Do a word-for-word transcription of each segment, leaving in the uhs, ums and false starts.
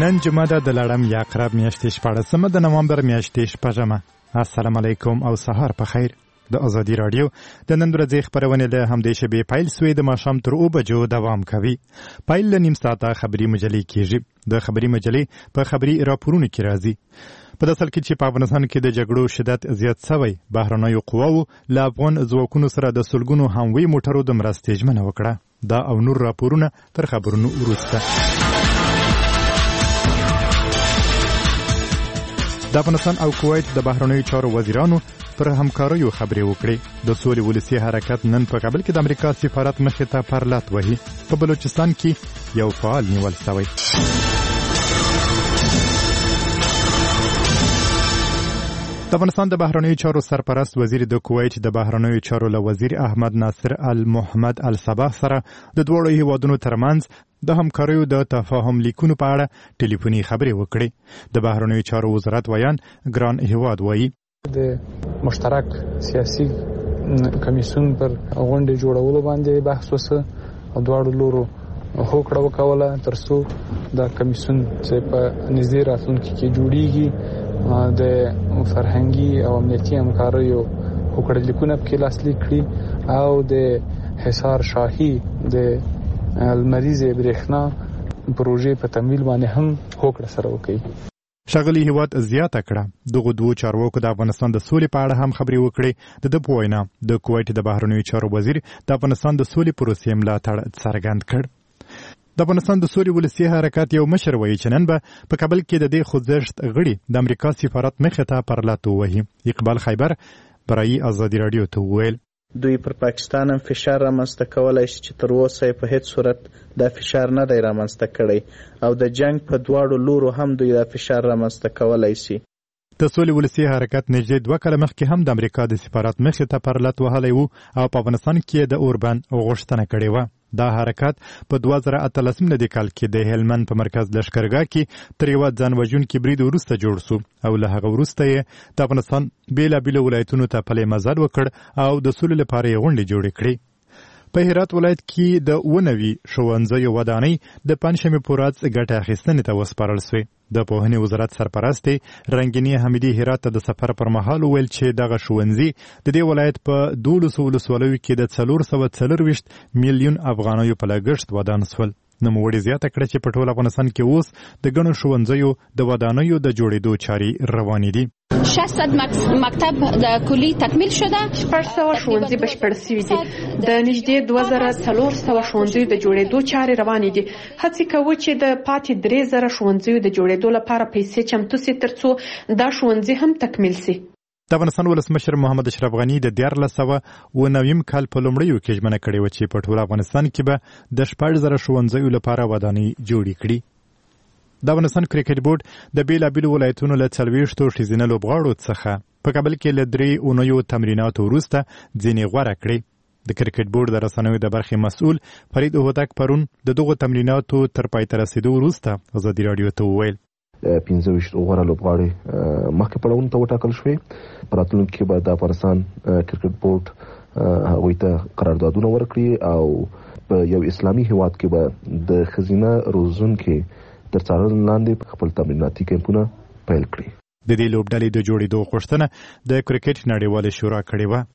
نن جمعه ده د لړم یا عقرب میاشتې شپاړسمه د نوامبر میاشتې شپږمه. السلام علیکم او سهار په خیر. د ازادي رادیو د نن ورځې خبرونه له همدې شبي پایل سوی د ماښام تر اوه بجو دوام کوي. پایل له نیم ساعته خبري مجلې کیږي. د خبري مجلې په خبري راپورونو کې راځي. په داسل کې چې په افغانستان کې د جګړو شدت زیات شوی، بهرنیو قواو له افغان ځواکونو سره د سلګونو هموي موټرو د مرستې ژمنه وکړه. دا او نور راپورونه تر خبرونو وروسته. د افغانستان او کویت د بهرنیو چارو وزیرانو پر همکاریو خبرې وکړې. د سولې ولسي حرکت نن په کابل کې د امریکا سفارت مخې ته پرلط وهي. په بلوچستان کې یو فعال نیول شوی. د افغانستان د بهرنیو چارو سرپرست وزیر د کویت د بهرنیو چارو له وزیر احمد ناصر المحمد الصباح سره د دوړو هیوادونو ترمنځ د همکاریو د تفاهم لیکونو په اړه ټلیفوني خبرې وکړې. د بهرنیو چارو وزارت ویان ګران هیواد وایي د مشترک سیاسي کمیسیون پر غونډې جوړولو باندې بحث وسه او دواړو لورو هوکړه وکوله ترڅو د کمیسیون چې په نږدې راتلونکي کې جوړیږي د فرهنګي او امنیتي همکاریو هوکړه لیکونه پکې لاسلیک کړي او د حصار شاهي د المریض برېښنا پروژې په تمویل باندې هم هوکړه سره وکړي. ښاغلي هیواد زیاته کړه دغه دوه چارواکو د افغانستان د سولې په اړه هم خبرې وکړې. د ده په وینا د کویت د بهرنیو چارو وزیر د افغانستان د سولې پروسې ملاتړ څرګند کړ. د افغانستان د سولې ولسي حرکت یو مشر وایي چې نن به په کابل کې د دې خوځښت غړي د امریکا سفارت مخې ته پرلط ووهي. اقبال خیبر برای ازادي رادیو ته وویل دوی پر پاکستان هم فشار رامنځته کولای شي چې تر اوسه په هیڅ صورت دا فشار نه دی رامنځته کړی او د جنگ په دواړو لورو هم دوی دا فشار رامنځته کولای شي. د سولې ولسي حرکت نږدې دوه کاله مخکې هم د امریکا د سفارت مخې ته پرلط وهلی و او په افغانستان کې د اوربند غوښتنه کړې وه. دا حرکت په دوه زره اتلسم لدې کال کې د هلمند په مرکز لښکرګاه کې تر یوه ځان وژونکي برید وروسته جوړ شو او له هغه وروسته یې د افغانستان بېلابېلو ولایتونو ته پلی مزل وکړ او د سولې لپاره یې غونډې جوړې کړې. په هرات ولایت کې د اوه نوي ښوونځیو ودانۍ د پنجشنبې په ورځ ګټه اخیستنې ته وسپارل سوې. د پوهنې وزارت سرپرستې رنګینې حمیدي هرات ته د سفر پر مهال وویل چې دغه ښوونځي د دې ولایت په دولسو ولسوالیو کې د څلور سوه څلرویشت میلیون افغانیو په لګښت ودان شول. نوموړي زیاته کړه چې په ټول افغانستان کې اوس د ګڼو ښوونځیو د ودانیو د جوړېدو چارې روانې دي. ششصد مکتب د کلی تکمیل شده. شپږ سوه ښوونځي بشپړ شوي دي. د نږدې دوه زره څلور سوه ښوونځیو د جوړېدو چارې روانې دي. هڅې کوو چې د پاتې درې زره ښوونځیو د جوړېدو لپاره پیسې چمتو سي ترڅو دا ښوونځي هم تکمیل سي. د افغانستان ولسمشر محمد اشرف غني د دیارلس سوه اوه نویم کال په لومړیو کې ژمنه کړې وه چې په ټول افغانستان کې به د شپږ زره ښوونځیو لپاره ودانۍ جوړې کړي. د افغانستان کرکټ بورډ د بېلابېلو ولایتونو له څلوېښتو ښځینه لوبغاړو څخه په کابل کې له درې اونیو تمریناتو وروسته ځینې غوره کړې. د کرکټ بورډ د رسنیو د برخې مسؤل فرید هوتک پرون د دغو تمریناتو تر پای ته رسېدو وروسته ازادي راډیو ته وویل پنځه ویشت غوره لوبغاړي مخکې پړاوونو ته وټاکل شوې. په راتلونکي کې به د افغانستان کرکټ بورډ هغوی ته قراردادونه ورکړي او په یو اسلامي هیواد کې به د ښځینه روزونکي تر څارنې لاندې خپل تمریناتي کیمپونه پیل کړي. د دې لوبډلې د جوړېدو غوښتنه د کرکټ نړیوالې شورا کړې وه.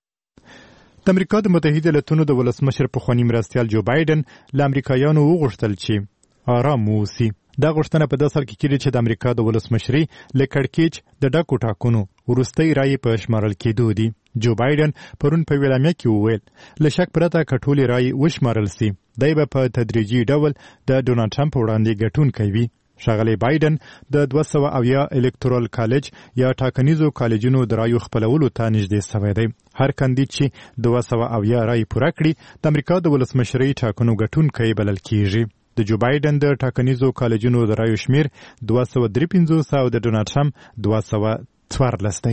د امریکا د متحده ایالتونو د ولسمشر پخواني مرستیال جو بایډن له امریکایانو وغوښتل چې آرام واوسي. دا غوښتنه په داسې حال کې کېږي چې د امریکا د ولسمشرۍ له کړکېچ د ډکو ټاکنو وروستۍ رایې په شمارل کېدو دي. جو بایډن پرون په اعلامیه کې وویل له شک پرته که ټولې رایې وشمارل سي دی به په تدریجي ډول د ډونالډ ټرمپ وړاندې ګټونکی وي. ښاغلی بایډن د دوه سوه اویا الکتورال کالج یا ټاکنیزو کالجونو د رایو خپلولو ته نږدې سوی دی. هر کاندید چې دوه سوه اویا رایې پوره کړي د امریکا د ولسمشرۍ ټاکنو ګټونکی بلل کېږي. د جو بایډن د ټاکنیزو کالجونو د رایو شمیر دوه سوه درې پنځوس او د ډونالډ ټرمپ دوه سوه څوارلس دی.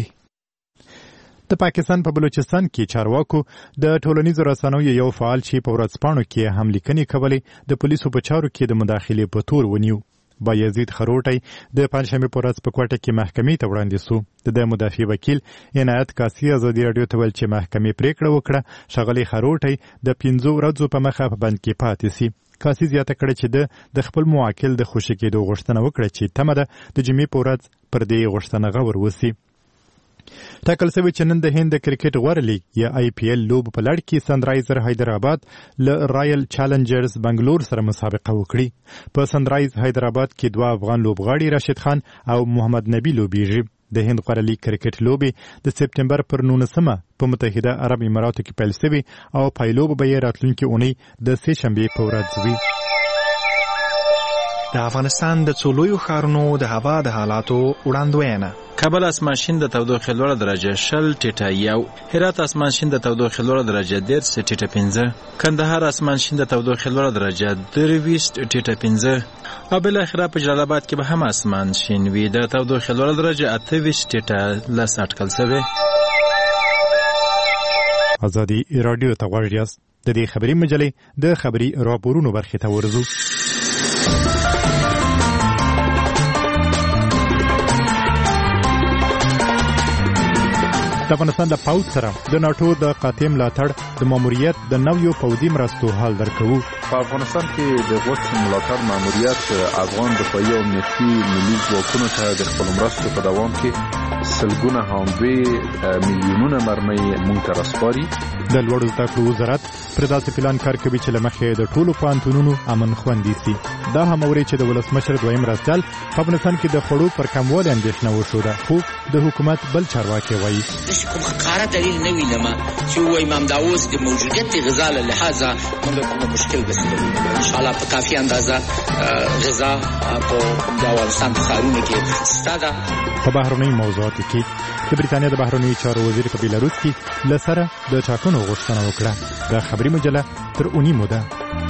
د پاکستان په بلوچستان کې چارواکو د ټولنیزو رسنیو یو فعال چې په ورځپاڼو کې هم لیکنې کولې د پولیسو په چارو کې د مداخلې په تور ونیو. بایزید خروټی د پنجشنبې په ورځ په کوټه کې محکمې ته وړاندې سو. د مدافع وکیل عنایت کاسي ازادي راډیو ته ویل چې محکمې پریکړه وکړه ښاغلی خروټی د پنځو ورځو په مخه په بند کې پاتې سي. کاسي زیاته کړه چې د د خپل موکل د خوشی کېدو غوښتنه وکړه چې تمه ده د جمعې په ورځ پر دې غوښتنه غور وسی. ټاکل شوی چې نن د هند د کرکټ غوره لیګ یا آی پی ایل لوب په لړ کې سنرایزر حیدرآباد له رایل چالنجرز بنگلور سره مسابقه وکړي. په سنرایز حیدرآباد کې دوه افغان لوبغاړي راشد خان او محمد نبی لوبیږي. د هند غوره لیګ کرکټ لوبې د سپتمبر پر نولسمه په متحده عرب اماراتو کې پیل شوي او پایلوب به یې راتلونکې اونۍ د سې شنبې په ورځ وي. د افغانستان د څو لویو ښارونو د هوا د حالاتو وړاندوینه. کابل اسمانشین د تودوخې لوړه درجه شل ټیټه یو، هرات اسمانشین د تودوخې لوړه درجه دېرش ټیټه پنځه، کندهار اسمانشین د تودوخې لوړه درجه درویشت ټیټه پنځه او بالاخره په جلال آباد کې به هم اسمانشین وي د تودوخې لوړه درجه اته ویشت ټیټه لس اټکل شوی. ازادي رادیو ته غوږ یاست. د دې خبري مجلې د خبري راپورونو برخې ته ورځو. د افغانستان د پوځ سره د ناټو د قاطع ملاتړ د ماموریت د نویو پوځي مرستو حال درکوو. په افغانستان کې د غوڅ ملاتړ ماموریت افغان دفاعي او امنیتي ملي ځواکونو ته د خپلو مرستو په دوام کې سلګونه هاموې میلیونونه مرمۍ موږ ته راسپاري. د لوړو زده کړو وزارت پر داسې پلان کار کوي چې له مخې د ټولو پوهنتونونو امن خوندي سي. دا هموري چې د ولسمشر دویم مرستیال په افغانستان کې د خوړو پر کموالي اندېښنه وښوده، خو د حکومت بل چارواکي وایي کوم ښکاره دلیل نه وینم چې ووایم همدا اوس د موجودیت غذا له لحاظه موږ کوم مشکل بسلو. انشاءالله په کافي اندازه غذا په د افغانستان په ښارونو کې شته ده. په بهرنیو موضوعاتو کې د بریتانیا د بهرنیو چارو وزیر په بیلاروس کې له سره د ټاکنو غوښتنه وکړه. د خبري مجله تر اونۍ موده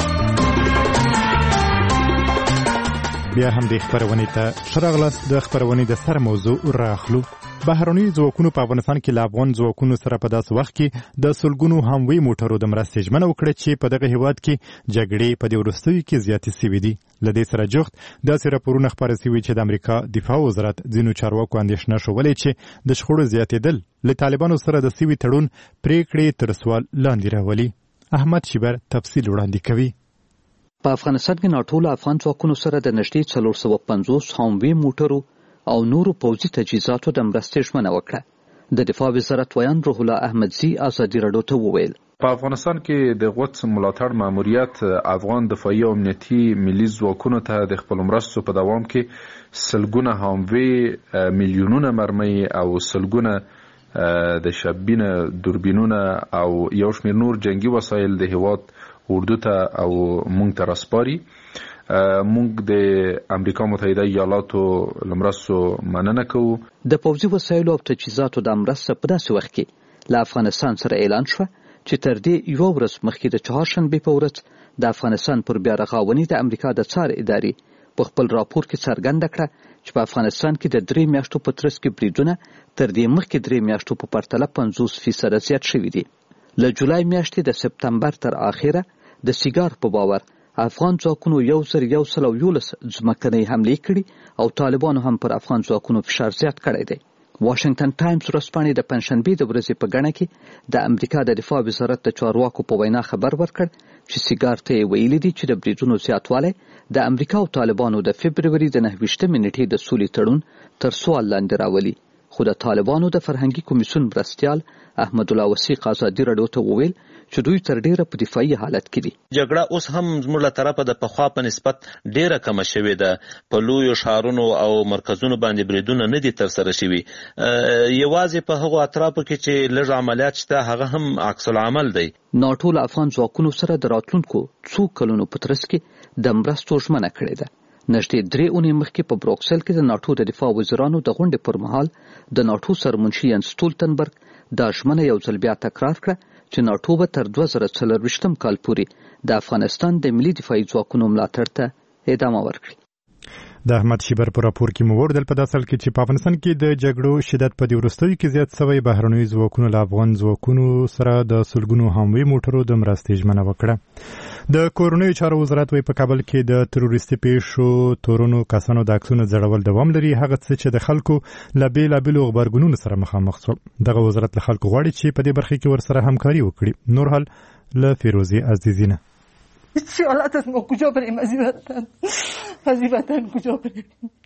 بیا هم د خبرونې ته شراغلاس. د خبرونې د سر موضوع راخلو. بهرنیو ځواکونو په افغانستان کې له افغان ځواکونو سره په داسې وخت کې د سلګونو هموی موټرو د مرستې ژمنه وکړه چې په دغه هیواد کې جګړې په دې وروستیو کې زیاتې سوي دي. له دې سره جوخت داسې راپورونه خپاره سوي چې د امریکا دفاع وزارت ځینو چارواکو اندېښنه ښولې چې د شخړو زیاتېدل له طالبانو سره د سوي تړون پریکړې تر سوال لاندې راولي. احمد شیبر تفصیل وړاندې کوي. په افغانستان کې ناټو له افغان ځواکونو سره د نږدې څلور سوه پنځوس هموی موټرو او نورو پوځي تجهیزاتو د مرستې ژمنه وکړه. د دفاع وزارت ویان روح الله احمدزي ازادي راډیو ته وویل په افغانستان کې د غوڅ ملاتړ ماموریت افغان دفاعي او امنیتي ملي ځواکونو ته د خپل مرستو په دوام کې سلګونه هاموې میلیونونه مرمۍ او سلګونه د شبینه دوربینونه او یو شمېر نور جنگي وسایل د هیواد اردو ته او مونږ ته راسپاري. مونږ د امریکا متحده ایالاتو لمرستو مننه کوو. د پوځي وسایلو او تجهیزاتو د مرسته په داسې وخت کې له افغانستان سره اعلان شوه چې تر دې یو ورځ مخکې د چهارشنبې په ورځ د افغانستان پر بیا رغاونې د امریکا د څار ادارې په خپل راپور کې څرګنده کړه چې په افغانستان کې د درې میاشتو په ترڅ کې بریدونه تر دې مخکې درې میاشتو په پرتله پنځوس فیصده زیات شوي دي. له جولای میاشتې د سپتمبر تر آخره د سیګار په باور افغان ځواکونو یو زر یو سل او یولس ځمکنۍ حملې کړي او طالبانو هم پر افغان ځواکونو فشار زیات کړی دی. واشنگټن ټایمز ورځپاڼې د پنجشنبې د ورځې په ګڼه کې د امریکا د دفاع وزارت د چارواکو په وینا خبر ورکړ چې سیګار ته یې ویلي دي چې د بریدونو زیاتوالی د امریکا او طالبانو د فبروري د نهه ویشتمې نېټې د سولې تړون تر سوال لاندې راولي. خو د طالبانو د فرهنګي کمیسیون مرستیال احمد الله وثیق ازادي راډیو ته وویل چې دوی تر ډیره په دفاعي حالت کې دي. جګړه اوس هم زموږ له طرفه د پخوا په نسبت ډیره کمه شوې ده. په لویو ښارونو او مرکزونو باندې بریدونه نه دي ترسره شوي. یوازې په هغو اطرافو کې چې لږ عملیات شته هغه هم عکس العمل دی. ناټو له افغان ځواکونو سره د راتلونکو څو کلونو په ترڅ کې د مرستو ژمنه کړې ده. نږدې درې اونۍ مخکې په بروکسل کې د ناټو د دفاع وزیرانو د غونډې پر مهال د ناټو سرمنشي ینس سټولتنبرګ دا ژمنه یو ځل بیا تکرار کړه چې ناټو به تر دوه زره څلرویشتم کال پورې د افغانستان د ملي دفاعي ځواکونو ملاتړ ته ادامه ورکړي. د احمد شیبر په راپور کې مو وردل په داسل کې چې په افغانستان کې د جګړو شدت په دې وروستیو کې زیات شوی. بهرنیو ځواکونو له افغان ځواکونو سره د سلګونو هموی موټرو د مرستې ژمنه وکړه. د کورنیو چارو وزارت وایي په کابل کې د تروریستي پیښو تورونو کسانو د عکسونو ځړول دوام لري، هغه څه چې د خلکو له بېلابېلو غبرګونونو سره مخامخ شول. دغه وزارت له خلکو غواړي چې په دې برخه کې ورسره همکاري وکړي. نور حال له فیروزي عزیزینه. هیچ حالت است ما کجا بریم از این وطن از این وطن کجا بریم.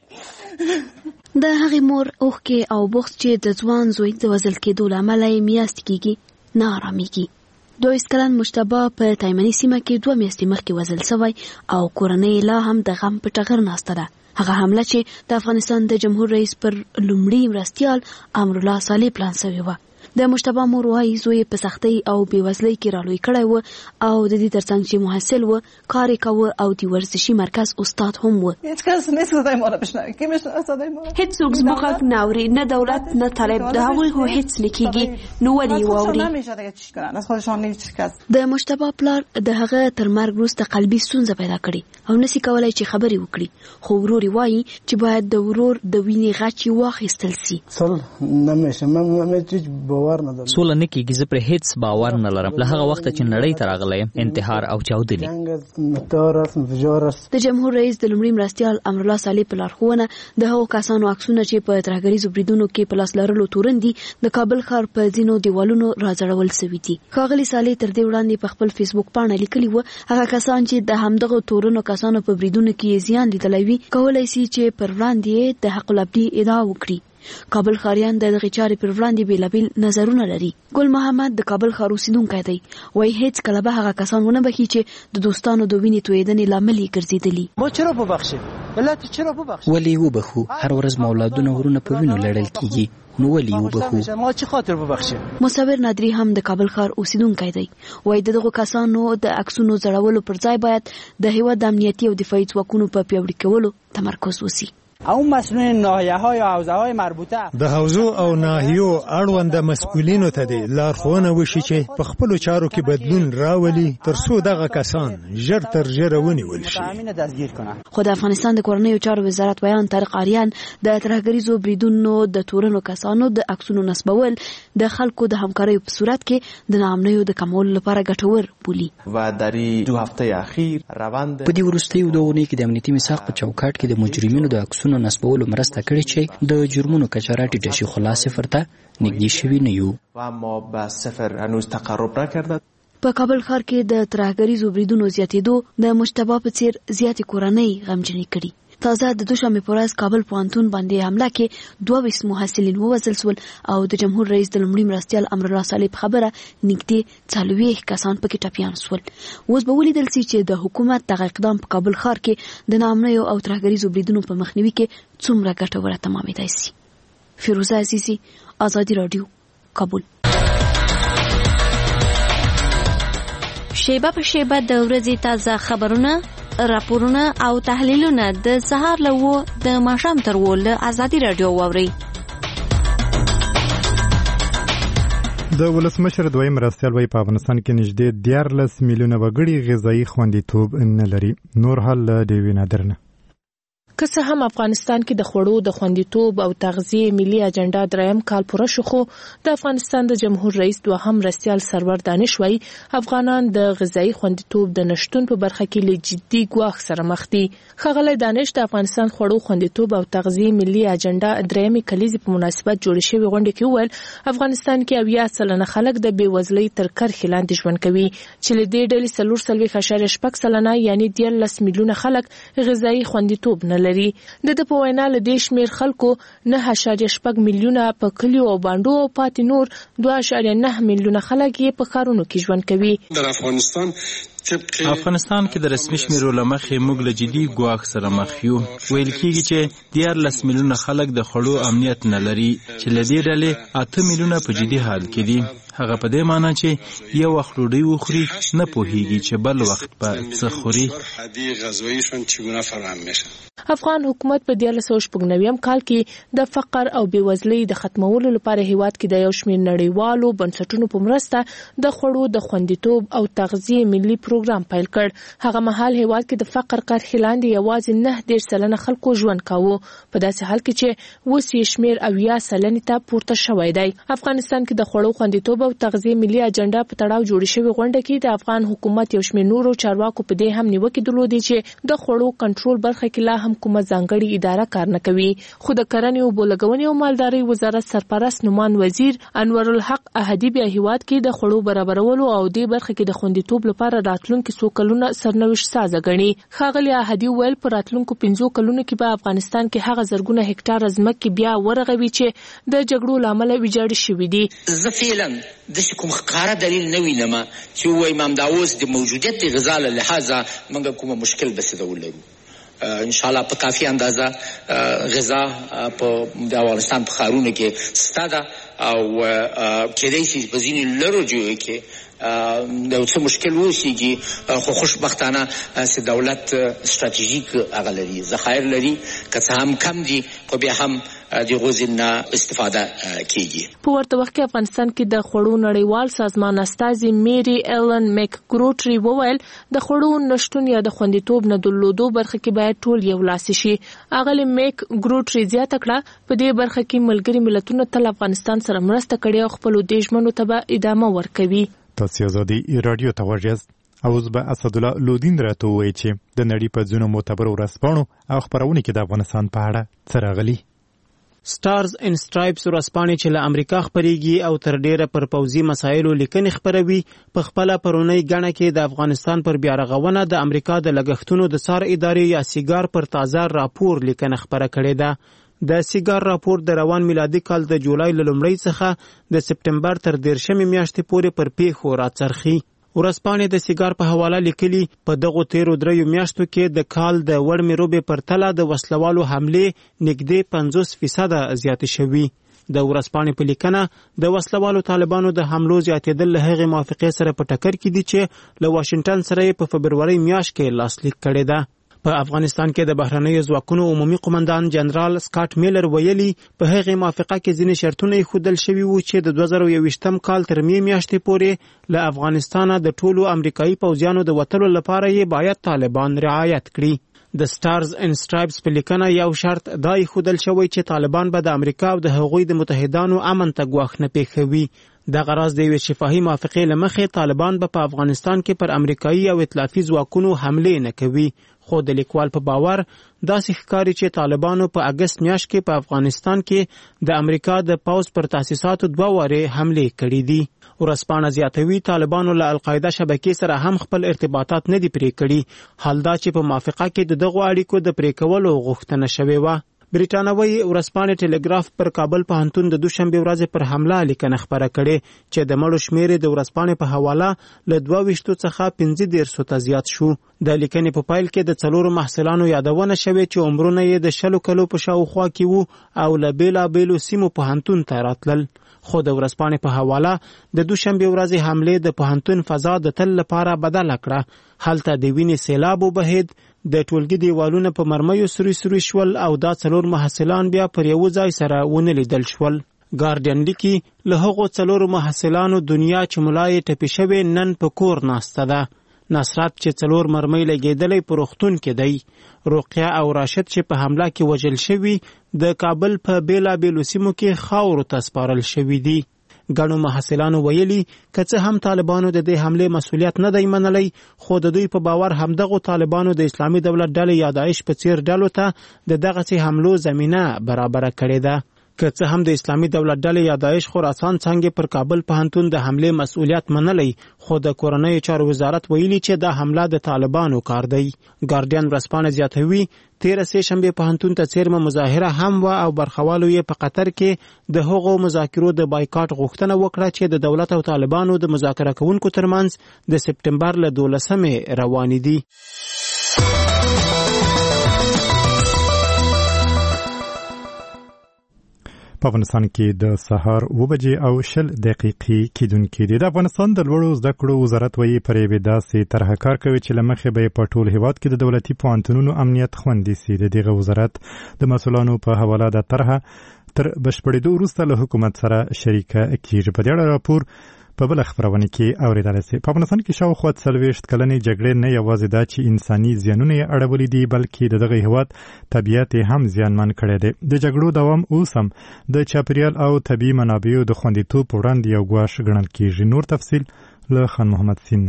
د هغې مور اوښکې او بغض چې د ځوان زوی د وژل کېدو له امله یې میاشتې کېږي نه ارامېږي. دوه ویشت کلن مجتبی په تایمني سیمه کې دوه میاشتې مخکې وژل شوی او کورنۍ لا هم د غم په ټغر ناسته ده. هغه حمله چې د افغانستان د جمهور رئیس پر لومړي مرستیال امرالله صالح پلان شوې وه. د مجتبی مور وایي زوی په سختۍ او بېوزلۍ کې رالوی کړی و او د دې ترڅنګ چې محصل و کار یې کوه او د ورزشي مرکز استاد هم و. هیڅوک زموږ غږ نه اوري، نه دولت نه طالب، د هغوی خو هیڅ نه کېږي، نو ولې یې واوري؟ د مجتبی پلار د هغه تر مرګ وروسته قلبي ستونزه پیدا کړې او نسي کولی چې خبرې وکړي، خو ورور یې وایي چې باید د ورور د وینې غچ یې واخیستل سي. سوله نه کېږي، زه پرې هیڅ باور نه لرم. له هغه وخته چې نړۍ ته راغلی یم انتحار او چاودنې. د جمهور رئیس د لومړي مرستیال امرالله صالح په لارښوونه د هغو کسانو عکسونه چې په ترهګریزو بریدونو کې په لاس لرلو تورن دي د کابل ښار په ځینو دیوالونو راځړول سوي دي. ښاغلي صالح تر دې وړاندې په خپل فیسبوک پاڼه لیکلي و هغه کسان چې د همدغو تورنو کسانو په بریدونو کې زیان لیدلی وي کولی شي چې پر وړاندې د حق الابدي ادعا وکړي. کابل ښاریان د دغې چارې پر وړاندې بېلابېل نظرونه لري. ګل محمد د کابل ښار اوسېدونکی دی، وایي هېڅ کله به هغه کسان ونه بخي چې د دوستانو د وینې تویېدنې لامل یې ګرځېدلي. ولې یې وبخو؟ هر ورځ مو اولادونه ورونه په وینو لړل کېږي، نو ولې یې وبخو؟ مصور نادري هم د کابل ښار اوسېدونکی دی، وایي د دغو کسانو د عکسونو زړولو پر ځای باید د هېواد د امنیتي او دفاعي ځواکونو په پیاوړي کولو تمرکز وسي. او مسئولین ناحیه های و حوزه های مربوطه د حوزو او ناحیو اړوند مسؤلینو ته د لارښوونه وشي چې په خپلو چارو کې بدلون راولي ترڅو دغه کسان ژر تر ژره ونیول شي. خو د افغانستان د کورنیو چارو وزارت ویان طارق آریان د ترهګریزو بریدونو د تورنو کسانو د عکسونو نصبول د خلکو د همکاریو په صورت کې د ناامنیو د کمولو لپاره ګټور بولي. و در دو هفته اخیر روند په دې وروستیو دوه اونۍ کې د امنیتي میثاق په چوکاټ کې د مجرمینو د عکسونو نصبولو مرسته کړې چې د جرمونو کچه راټیټه شي، خو لا صفر ته نږدې شوي نه یو. ما به صفر هنوز تقرب نکرده. په کابل ښار کې د ترهګریزو بریدونو زیاتېدو د مجتبی په څېر زیاتې کورنۍ غمجنې کړي. تازه د دوشنبې په ورځ کابل پوهنتون باندې حمله کې دوه ویشت محصلین ووژل شول او د جمهور رئیس د لومړي مرستیال امرالله صالح په خبره نږدې څلوېښت کسان پکې ټپیان شول. اوس به ولیدل سي چې د حکومت دغه اقدام په کابل ښار کې د ناامنیو او ترهګریزو بریدونو په مخنیوي کې څومره ګټوره تمامېدای سي. فیروزه عزیزي، ازادي راډیو، کابل. شیبه په شیبه د ورځې تازه خبرونه، راپورونه او تحلیلونه د سهار له اوه د ماښام تر اوه له ازادي راډیو واورئ. د ولسمشر دویم مرستیال وایي په افغانستان کې نږدې دیارلس میلیونه وګړي غذایي خوندیتوب نه لري. نور حال له ډیوې نادر نه. که څه هم افغانستان کې د خوړو د خوندیتوب او تغذیه ملي اجنډا دریم کال پوره شو، خو د افغانستان د جمهور رئیس دوهم مرستیال سرور دانش وایي افغانان د غذایي خوندیتوب د نشټون په برخه کې له جدي ګواښ سره مخ دي. ښاغلی دانش د افغانستان خوړو خوندیتوب او تغذیه ملي اجنډا درېیمې کلیزې په مناسبت جوړې شوې غونډې کې وویل افغانستان کې اویا سلنه خلک د بېوزلۍ تر کرښې لاندې ژوند کوي، چې له دې ډلې څلور څلوېښت اعشاریه شپږ سلنه یعنې دیارلس میلیونه خلک غذایي خوندیتوب نه لري. د د په وینا له دې شمېر خلکو نه اعشاریه شپږ میلیونه په کلیو او بانډو او پاتې نور دوه اعشاریه نه میلیونه خلک یې په ښارونو کې ژوند کوي. در افغانستان افغانستان کې د رسمي شمیرو له مخې موږ له جدي ګواښ سره مخ یو. ویل کېږي چې دیارلس میلیونه خلک د خوړو امنیت نه لري، چې له دې ډلې اته میلیونه په جدي حال کې دي. هغه په دې معنی چې یو وخت ډوډۍ وخوري نه پوهیږي چې بل وخت په څه خوري. افغان حکومت په دیارلس سوه شپږ نوي کال کې د فقر او بېوزلۍ د ختمولو لپاره هیواد کې د یو شمېر نړیوالو بنسټونو په مرسته د خوړو د خوندیتوب او تغذیې ملي پروګرام پیل کړ. هغه مهال هیواد کې د فقر کرښې لاندې یوازې نه دېرش سلنه خلکو ژوند کاوه، په داسې حال کې چې اوس یې شمېر اویا سلنې ته پورته شوی دی. افغانستان کې د خوړو خوندیتوب خوندیتوب او تغذیه ملي اجنډا په تړاو جوړ شوی غونډه کې د افغان حکومت یو شمېر نورو چارواکو په دې هم نیوکې درلودې چې د خوړو کنټرول برخه کې لا هم کومه ځانګړې اداره کار نه کوي. خو د کرنې او بولګونې او مالدارۍ وزارت سرپرست نومان وزیر انور الحق احدی بیا هیواد کې د خوړو برابرولو او دې برخه کې د خوندیتوب لپاره راتلونکي څو کلونه سرنوشت سازه ګڼي. ښاغلي احدی ویل په راتلونکو پنځو کلونو کې به افغانستان کې هغه زرګونه هکټار ځمکې بیا ورغوي چې د جګړو لامل ویجاړې شوې دي. زه فعلا د کوم ښکاره دلیل نه وینم چې وایي امام دا اوس د موجودیت غذا له لحاظه موږ کومه مشکل بسیده ولرو. ان شاء الله په کافي اندازه غذا په د افغانستان په ښارونو کې شته ده او کېدای شي په ځینې لرو جوړو کې د څه مشکل وشيږي خو خوشبختانه چې دولت ستراتیژیک هغه لري ذخایر لري که څه هم کم دي خو بیا هم د غوزینه استفاده کیږي. په ورته وخت کې افغانستان کې د خوړو نړیوال سازمان استازي میری ایلن میک ګروټری وویل د خوړو نشټون یا د خوندیتوب نه درلودو برخه کې باید ټول یو لاس شي. اغلی میک ګروټری زیاته کړه په دې برخه کې ملګري ملتونو تل افغانستان سره مرسته کړې او خپل دیشمنو ته به ادامه ورکوي. تاسو آزادي رادیو ته ورجاست. اوس به اسدالله لودین راته وایي چې د نړۍ په ځینو معتبرو ورځپاڼو او خپرونو کې د افغانستان په اړه څه راغلي. سټارز ان سټرایپس ورځپاڼې چې له امریکا خپریږي او تر ډیره پر پوځي مسایلو لیکنې خپروي په خپله پرونی ګڼه کې د افغانستان پر بیارغونه د امریکا د لګښتونو د څار ادارې یا سیګار پر تازه راپور لیکنه خپره کړې ده. د سیګار راپور د روان میلادي کال د جولای له لومړۍ څخه د سپټمبر تر دیرشمې میاشتې پورې پر پیښو راڅرخي. ورځپاڼې د سیګار په حواله لیکلي په دغو تیرو دریو میاشتو کې د کال د وړمې روبې پرتله د وسلوالو حملې نږدې پنځوس فیصده زیاتې شوي. د ورځپاڼې په لیکنه د وسلوالو طالبانو د حملو زیاتېدل له هغې موافقې سره په ټکر کې دي چې له واشنګټن سره یې په فبرورۍ میاشت کې لاسلیک کړې ده. په افغانستان کې د بهرنیو ځواکونو عمومي قومندان جنرال سکاټ میلر ویلي په هغې موافقه کې ځینې شرطونه ایښودل شوي وو چې د دوه زره یوویشتم کال تر مې میاشتې پورې له افغانستانه د ټولو امریکایي پوځیانو د وتلو لپاره یې باید طالبان رعایت کړي. د سټارز ان سټرایپس په لیکنه یو شرط دا ایښودل شوی چې طالبان به د امریکا او د هغوی د متحدانو امن ته ګواښ نه پېښوي. دغه راز د یوې شفاهي موافقې له مخې طالبان به په افغانستان کې پر امریکایي او ائتلافي ځواکونو حملې نه کوي. خو د لیکوال په باور داسې ښکاري چې طالبانو په اګست میاشت کې په افغانستان کې د امریکا د پوځ پر تاسیساتو دوه وارې حملې کړې دي. ورځپاڼه زیاتوي طالبانو له القاعده شبکې سره هم خپل ارتباطات نه دي پرې کړي، حال دا چې په موافقه کې د دغو اړیکو د پرې کولو غوښتنه شوې وه. بریټانوي ورځپاڼې ټلګراف پر کابل پوهنتون د دوشنبې ورځې پر حمله لیکنه خپره کړې چې د مړو شمېر د ورځپاڼې په حواله له دوه ویشتو څخه پنځه دېرشو ته زیات شو. د لیکنې په پایل کې د څلورو محصلانو یادونه شوې چې عمرونه یې د شلو کلو په شاوخوا کې وو او له بېلابېلو سیمو پوهنتون ته راتلل. خو د ورځپاڼې په حواله د دوشنبې ورځې حملې د پوهنتون فضا د تل لپاره بدله کړه. هلته د وینې سیلاب وبهید، د ټولګي دیوالونه په مرمیو سروي سروي شول او دا څلور محصلان بیا پر یو ځای سره ونه لیدل شول. ګارډین لیکي له هغو څلورو محصلانو دنیا چې ملا یې ټپي شوې نن په کور ناسته ده. نصرت چې څلور مرمۍ لګېدلی په روغتون کې دی. رقیه او راشد چې په حمله کې وژل شوي د کابل په بېلابېلو سیمو کې خاورو ته سپارل شوي دي. ګڼو محصلانو ویلي که څه هم طالبانو د دې حملې مسؤلیت نه دی منلی، خو د دوی په باور همدغو طالبانو د اسلامي دولت ډلې یا داعش په څیر ډلو ته د دغسې حملو زمینه برابره کړې ده. که څه هم د اسلامي دولت ډلې یا داعش خراسان څانګې پر کابل پوهنتون د حملې مسؤلیت منلی، خو د کورنیو چارو وزارت ویلي چې دا حمله د طالبانو کار دی. ګارډین ورځپاڼه زیاتوي تیره سې شنبې پوهنتون ته څیرمه مظاهره هم وه او برخوالو یې په قطر کې د هغو مذاکرو د بایکاټ غوښتنه وکړه چې د دولت او طالبانو د مذاکره کوونکو ترمنځ د سپټمبر له دولسمې روانې دي. په افغانستان کې د سهار اوه بجې او شل دقیقې کېدونکې دي. د افغانستان د لوړو زده کړو وزارت وایي پر یوې داسې طرحه کار کوي چې له مخې به یې په ټول هېواد کې د دولتي پوهنتونونو امنیت خوندي سي. د دغه وزارت د مسؤلانو په حواله د طرحه تر بشپړېدو وروسته له حکومت سره شریکه کېږي. په دې اړه راپور په بل خبرونه کې اوریدل شي. په افغانستان کې شاوخوا څلوېښت کلنې جګړې نه یوازې دا چې انساني زیانونه یې اړولي دي بلکې د دغه هیواد طبیعت هم زیانمن کړی دی. د جګړو دوام اوس هم د چاپیریال او طبیعي منابعو د خوندیتوب په وړاندې یو ګواښ ګڼل کېږي. نور تفصیل له خان محمد سین.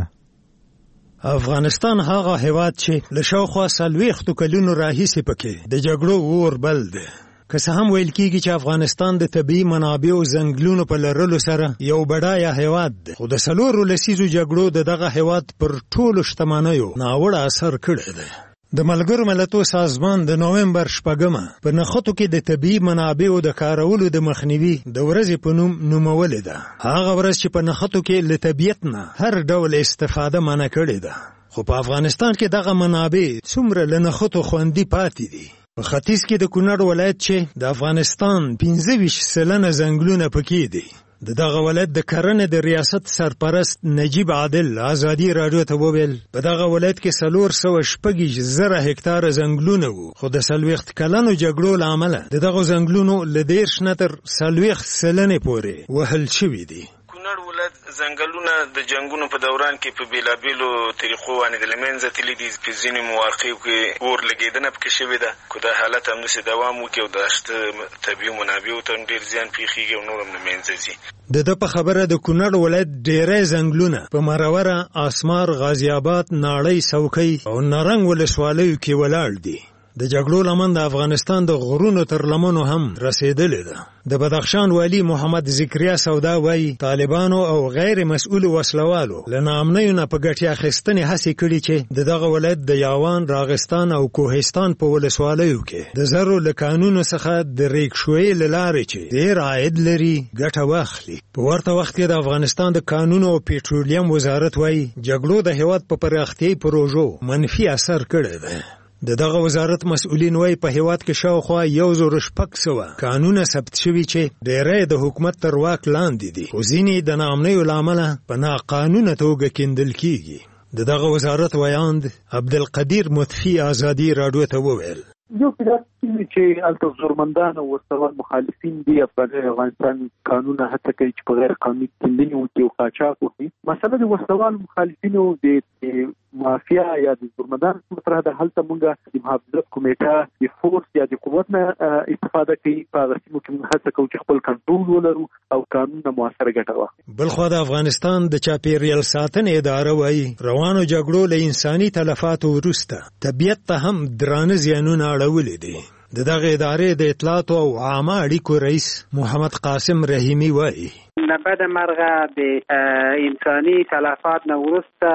افغانستان هغه هیواد چې له شاوخوا څلوېښتو کلونو راهیسې پکې د جګړو اور بل دی. که څه هم ویل کېږي چې افغانستان د طبیعي منابعو ځنګلونو په لرلو سره یو بډایه هیواد دی، خو د څلورو لسیزو جګړو د دغه هیواد پر ټولو شتمنیو ناوړه اثر کړی دی. د ملګرو ملتونو سازمان د نومبر شپږمه په نښتو کې د طبیعي منابعو د کارولو د مخنیوي د ورځې په نوم نومولې ده. هغه ورځ چې په نښتو کې له طبیعت نه هر ډول استفاده منع کړې ده. خو په افغانستان کې دغه منابع څومره له نښتو خوندي پاتې دي. په ختیځ کې د کونړ ولایت چې د افغانستان پنځه ویشت سلنه ځنګلونه پکې دي. د دغه ولایت د کرنې د ریاست سرپرست نجیب عادل ازادي راډیو ته وویل په دغه ولایت کې څلور سوه شپږ زره هکتاره ځنګلونه وو، خو د څلوېښت کلنو جګړو له امله د دغو ځنګلونو له دېرش نه تر څلوېښت سلنې پورې وهل شوي دي. کونړ ولایت ځنګلونه د جنګونو په دوران کې په بیلابیلو طریقو باندې د له منځه تللي دي. په ځینې مواقعو کې اور لګېدنه پکې شوې ده. که دا حالت همداسې دوام وکړي او د شته طبیعي منابعو ته هم ډېر زیان پېښېږي او نور هم له منځه ځي. د ده په خبره د کونړ ولایت ډېری ځنګلونه په مروره، اسمار، غازي آباد، ناړۍ، څوکۍ او نرنګ ولسوالیو کې ولاړ دي. د جګړو لمن د افغانستان د غرونو تر لمنو هم رسیدلې ده. د بدخشان والی محمد ذکریا سودا وایي طالبانو او غیر مسؤل وسلوالو له ناامنیو نه په ګټې اخیستنې هڅې کړي چې د دغه ولایت د یاوان، راغستان او کوهستان په ولسوالیو کې د زرو له کانونو څخه د ریکشویې له لارې چې ډېر عاید لري ګټه واخلي. په ورته وخت کې د افغانستان د کانونو او پیټرولیم وزارت وایي جګړو د هیواد په پراختیایي پروژو منفي اثر کړی دی. د دغه وزارت مسؤلین وایي په هیواد کې شاوخوا یو زر شپږ سوه قانونه ثبت شوي چې ډېری د حکومت تر واک لاندې دي، خو ځینې د ناامنیو له امله په ناقانونه توګه کیندل کېږي. د دغه وزارت ویاند عبدالقدیر مطفي ازادي راډیو ته وویل یو پیدات چې الته زورمندان او ورسره مخالفین دي افغانستان قانونه هڅه کوي چې په غیر قانوني کیندنې وکړي او قاچاق وکړي. مسله د ورسره مخالفینو د مافیا یا د زورمندان مطرح ده. هلته موږ د محافظت کمیټه د فورس یا د قوت نه استفاده کوي. په هغه سیمو کې موږ هڅه کوو چې خپل کنټرول ولرو او قانون مؤثره ګټه واخلي. بلخوا د افغانستان د چاپیریال ساتنې اداره وایي روانو جګړو له انساني تلفاتو وروسته طبیعت ته هم درانه زیانونه اړولي دي. د دغه ادارې د اطلاعاتو او عامه اړیکو رئیس محمد قاسم رحیمی وایي نه بعد مرغه د انساني تلفات نه وروسته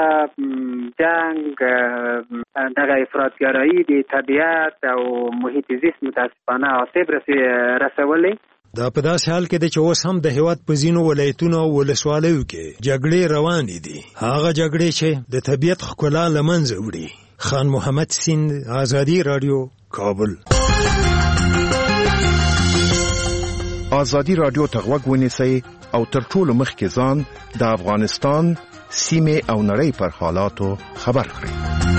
جنگ دغه افراطګرایي د طبیعت او محیط زیست متاسفانه آسیب رسولی. دا په داسې حال کې دی چې اوس هم د هیواد په ځینو ولایتونو او ولسوالیو کې جګړې روانې دي. هغه جګړې چې د طبیعت ښکلا له منځه وړي. خان محمد سیند، ازادي راډیو، کابل. ازادي راډیو ته غوږ ونیسئ او تر ټولو مخکې ځان د افغانستان سیمې او نړۍ پر حالاتو خبر کړئ.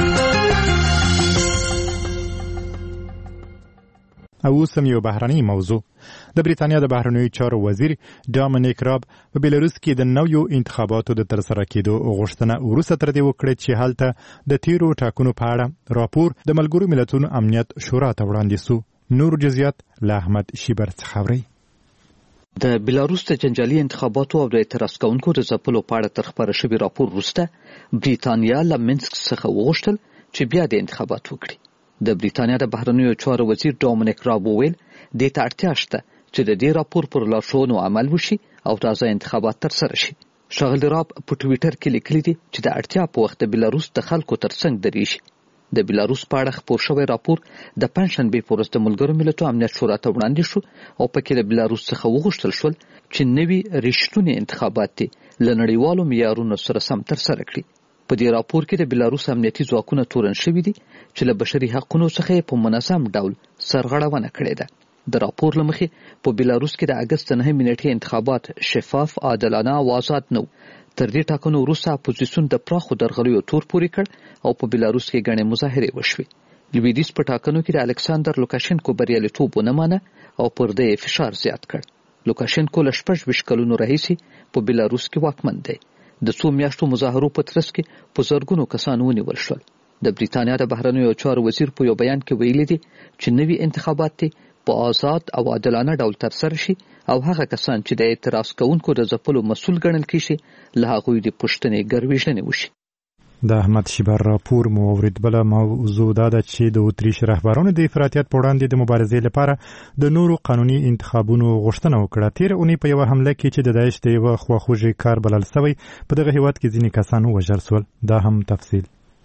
او اوس هم یو بهرنۍ موضوع. د بریتانیا د بهرنیو چارو وزیر ډامینیک راب په بیلاروس کې د نویو انتخاباتو د ترسره کېدو غوښتنه وروسته تر دې وکړه چې هلته د تیرو ټاکنو په اړه راپور د ملګرو ملتونو امنیت شورا ته وړاندې سو. نور جزئیات له احمد شیبر څخه اورئ. د بیلاروس د جنجالي انتخاباتو او د اعتراض کوونکو د ځپلو په اړه تر خپاره شوي راپور وروسته بریتانیا له منسک څخه وغوښتل چې بیا د انتخابات وکړي. د بریتانیا د بهرنیو چارو وزیر ډامینیک راب وویل دې ته اړتیا شته چې د دې راپور پر لارښوونو عمل وشي او تازه انتخابات ترسره شي. ښاغلي راب په ټویټر کې لیکلي دي چې د اړتیا په وخت د بیلاروس د خلکو ترڅنګ درېږي. د بیلاروس په اړه خپور شوی راپور د پنجشنبې په ورځ د ملګرو ملتونو امنیت شورا ته وړاندې شو او پکې د بیلاروس څخه وغوښتل شول چې نوي ریښتوني انتخابات دي له نړیوالو معیارونو سره سم ترسره کړي. په دې راپور کې د بیلاروس امنیتي ځواکونه تورن شوي دي چې له بشري حقونو څخه په منظم ډول سرغړونه کړې ده. د راپور له مخې په بیلاروس کې د اګست نهمې نیټې انتخابات شفاف، عادلانه او آزاد نه و. تر دې ټاکنو وروسته اپوزیسیون د پراخو درغلیو تور پورې کړ او په بیلاروس کې ګڼې مظاهرې وشوې. لویدیځ په ټاکنو کې د الکساندر لوکاشینکو بریالیتوب ونه مانه او پر دې فشار زیات کړ. لوکاشنکو له شپږ ویشت کلونو راهیسې په بیلاروس کې واکمن دی. د څو میاشتو مظاهرو په ترڅ کې په زرګونو کسان ونیول شول. د بریتانیا د بهرنیو چارو وزیر په یو بیان کې ویلي دي چې نوي انتخابات دي په آزاد او عادلانه ډول ترسره شي او هغه کسان چې د اعتراض کوونکو د ځپلو مسؤل ګڼل کیږي له هغوی د پوښتنې ګرویژنې وشي. د احمد شیبر راپور مو اورید. بله موضوع دا ده چې د اتریش رهبرانو د افراطیت په وړاندې د مبارزې لپاره د نورو قانوني انتخابونو غوښتنه وکړه. تېره اونۍ په یوه حمله کې چې د داعش د یوه خواخوږي کار بلل سوی په دغه هیواد کې ځینې کسان ووژل سول. دا هم تفصیل.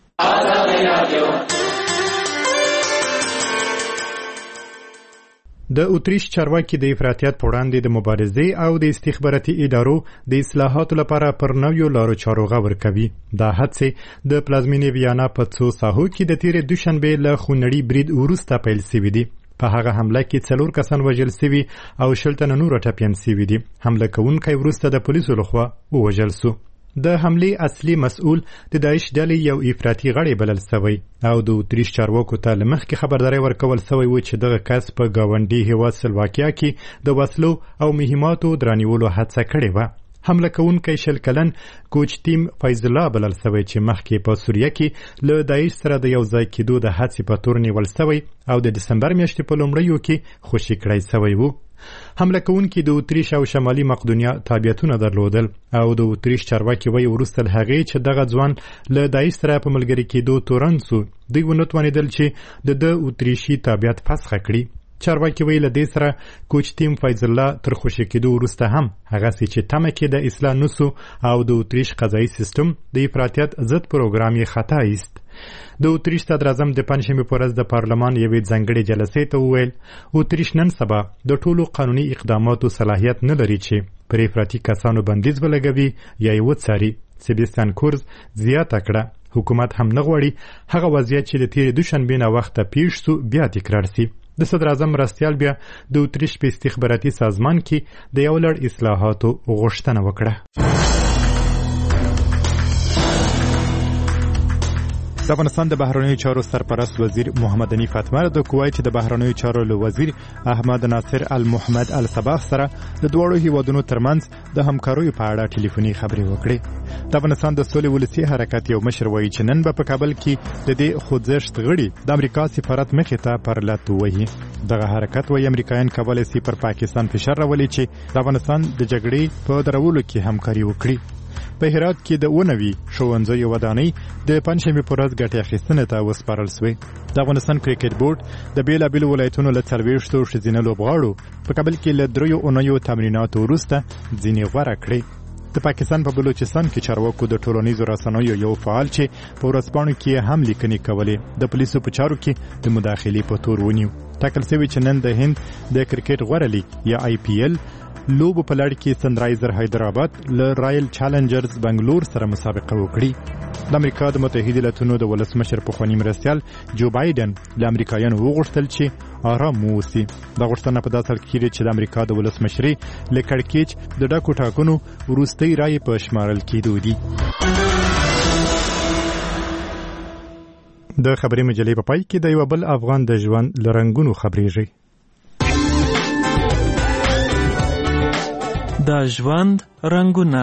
د اتریش چارواکي د افراطیت په وړاندې د مبارزې او د استخباراتي ادارو د اصلاحاتو لپاره پر نویو لارو چارو غور کوي. دا هڅې د پلازمینې ویانا په څو ساحو کې د تېرې دوشنبې له خونړي برید وروسته پیل سوي دي. په هغه حمله کې څلور کسان وژل سوي او شل تنه نور ټپیان سوي دي. حمله کوونکی وروسته د پولیسو لخوا ووژل سو. د حملې اصلي مسؤل د داعش ډلې یو افراطي غړی بلل سوی او د اتریش چارواکو ته له مخکې خبرداری ورکول سوی و چې دغه کس په ګاونډي هیواد سلواکیا کې د وسلو او مهماتو درانیولو هڅه کړې وه. حمله کوونکی شل کلن کوچ تیم فیض الله بلل سوی چې مخکې په سوریه کې له داعش سره د یو ځای کېدو د هڅې په تور نیول سوی او د دسمبر میاشتې په لومړیو کې خوشي کړی سوی و. حمله کوونکي د اتریش او شمالي مقدونیا تابعیتونه درلودل او د اتریش چارواکي وایي وروسته له هغې چې دغه ځوان له داعش سره په ملګري کېدو تورن سو دوی ونه توانېدل چې د ده اتریشي تابعیت فسخه کړي. چارواکي وایي له دې سره کوچ تیم فیض الله تر خوشي کېدو وروسته هم هغسې چې تمه کې د اصلاح نسو او د اتریش قضایي سیستم د افراطیت ضد پروګرام یې خطا ایست. د اتریش صدر اعظم د پنجشنبې په ورځ د پارلمان یوې ځانګړې جلسې ته وویل اتریش نن سبا د ټولو قانوني اقداماتو صلاحیت نه لري چې پر افراطي کسانو بندیز ولګوي یا یې وڅاري. سیباستیان کورز زیاته کړه حکومت هم نه غواړي هغه وضعیت چې د تېرې دوشنبې نه وخته پیښ سو بیا تکرار سي. د صدر اعظم مرستیال بیا د اتریش په استخباراتي سازمان کې د یو لړ اصلاحاتو غوښتنه وکړه. د افغانستان د بهرنیو چارو سرپرست وزیر محمد حنیف اتمر د کویت د بهرنیو چارو له وزیر احمد ناصر المحمد الصباح سره د دوړو هیوادونو ترمنځ د همکاریو په اړه ټلیفوني خبرې وکړې. د افغانستان د سولې ولسي حرکت یو مشر وایي چې نن به په کابل کې د دې خوځښت غړي د امریکا سفارت مخې ته پر لات ووهي. دغه حرکت وایي امریکایان کولی سي پر پاکستان فشار راولي چې د افغانستان د جګړې په درولو کې همکاري وکړي. په هرات کې د اونوي ښوونځیو ودانۍ د پنجشنبې په ورځ ګټې اخیستنې ته وسپارل سوې. د افغانستان کرکټ بورډ د بېلابېلو ولایتونو له څلوېښتو ښځینه لوبغاړو په کابل کې له دریو اونیو تمریناتو وروسته ځینې غوره کړې. د پاکستان په بلوچستان کې چارواکو د ټولنیزو رسنیو یو فعال چې په ورځپاڼو کې هم لیکنې کولې د پولیسو په چارو کې د مداخلې په تور ونیو. ټاکل شوي چې نن د هند د کرکټ غوره لیګ یا آی پی ایل لوبو په لړ کې سنرایزر حیدرآباد له رایل چالنجرز بنگلور سره مسابقه وکړي. د امریکا د متحده ایالاتونو د ولسمشر پخوانی مرستیال جو بایدن له امریکایانو وغوښتل چې آرام واوسي. دا غوښتنه په داسې حال کې چې د امریکا د ولسمشرۍ له کړکېچ د ډکو ټاکنو وروستۍ رایې په شمارل کېدو دي. د خبري مجلې په پای کې د یو بل افغان د ژوند له رنګونو خبرېږي. د ژوند رنګونه.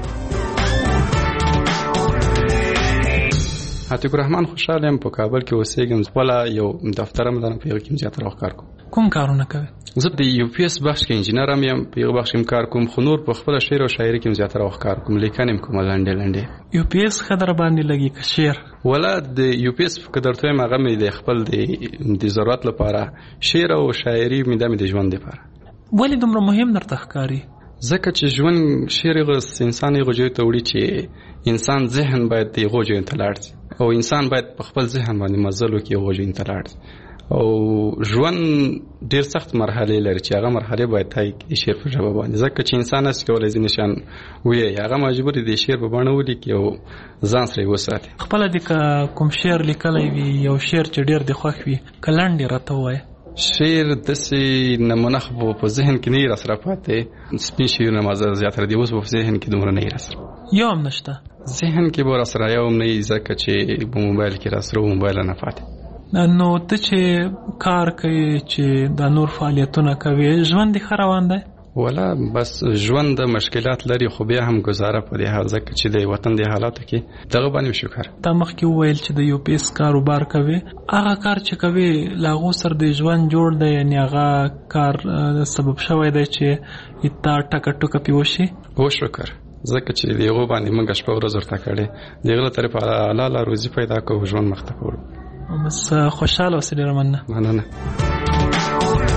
عتیق الرحمن خوشاله یم په کابل کې اوسېږم. خپله یو دفتر هم لرم په هغه کې زیاتره وخت کار کوم. کوم کارونه کوي؟ زه د یو پی ایس بخش کې انجینر هم یم په هغه بخش کې کار کوم خو نور په خپله شعر او شاعري کې زیاتره وخت کار کوم لیکنې هم کوم لنډې لنډې. یو پی ایس ښه در باندې لګي که شعر؟ ولا د یو پی ایس که درته وایم هغه مې د خپل د ضرورت لپاره شعر او شاعري مې دا مې د ژوند لپاره. ولې دومره مهم درته ښکاري؟ ځکه چې ژوند شعر یې انسان یې غوجوي ته وړي چې انسان ذهن باید د غوجوي ته لاړ شي او انسان باید په خپل ذهن باندې مزل وکړي غوجوي ته لاړ شي. او ژوند ډېر سخت مرحلې لري چې هغه مرحلې باید طی کړي د شعر په ژبه باندې. ځکه چې انسان هسې کولی ځینې شیان ووایي هغه مجبور دی د شعر په بڼه ولیکي او ځان سره یې وساتي. خپله دې که کوم شعر لیکلی وي یو شعر چې ډېر دې خوښ وي که لنډ یې راته ووایه. شعر داسې نمونه خو په ذهن کې نه یې راسره پاتې. سپین شعرونه ما زیاتره دي اوس په ذهن کې دومره نه یې راسره. یو هم نشته ذهن کې به راسره یو هم نه یي ځکه چې په موبایل کې راسره و موبایل نه پاتې. نو ته چې کار کوي چې دا نور فعالیتونه کوي ژوند دې ښه روان دی؟ ولا بس ژوند د مشکلات لري خو بیا هم گزاره په دې حال ځکه چې د وطن د حالاتو کې دغه باندې شکر تا مخکې وویل چې د یو پیس کاروبار کوي هغه کار چې کوي لاغو سر د ژوند جوړ دی یعنی هغه کار سبب شوی دی چې اتا ټکا ټکا پیوشي او شکر ځکه چې دیغه باندې موږ شپه ورځ ورته کړې دیغه طرف حلاله روزي پیدا کوو ژوند مخته کوو بس خوشاله اوسې ډیر مننه مننه